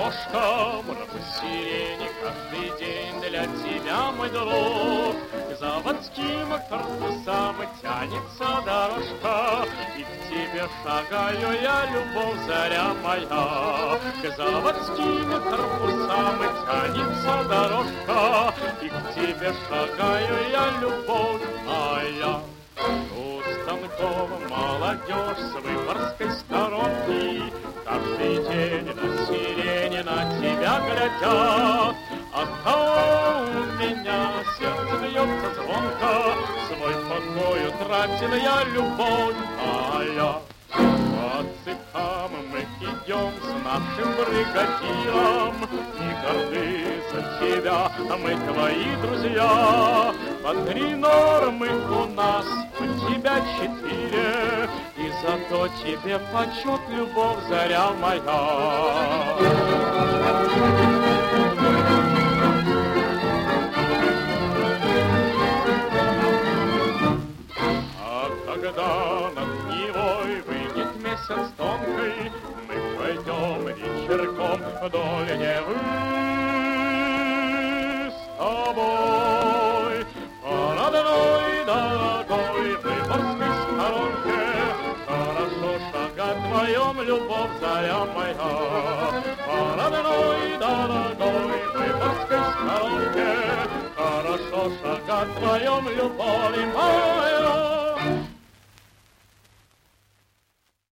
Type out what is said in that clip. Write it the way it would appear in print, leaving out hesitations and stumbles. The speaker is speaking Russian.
окошком рву сирени каждый день для тебя, мой друг. К заводским корпусам тянется дорожка, и к тебе шагаю я, любовь, заря моя. К заводским корпусам тянется дорожка, и к тебе шагаю я, любовь моя. У станков молодежь с Выборгской сторонки каждый день на сирени на тебя глядят. Оттого у меня сердце бьется звонко, свой покой утратил я, любовь моя. По цепам мы идем с нашим бригадиром, и горды за тебя мы твои друзья. По 3 нормы у нас, у тебя 4, и зато тебе почет, любовь, заря моя. Когда над Невой выйдет месяц тонкий, мы пойдем вечерком вдоль Невы с тобой. По родной, дорогой Выборгской сторонке хорошо шагать вдвоем, любовь, заря моя. По родной, дорогой Выборгской сторонке хорошо шагать вдвоем, любовь моя.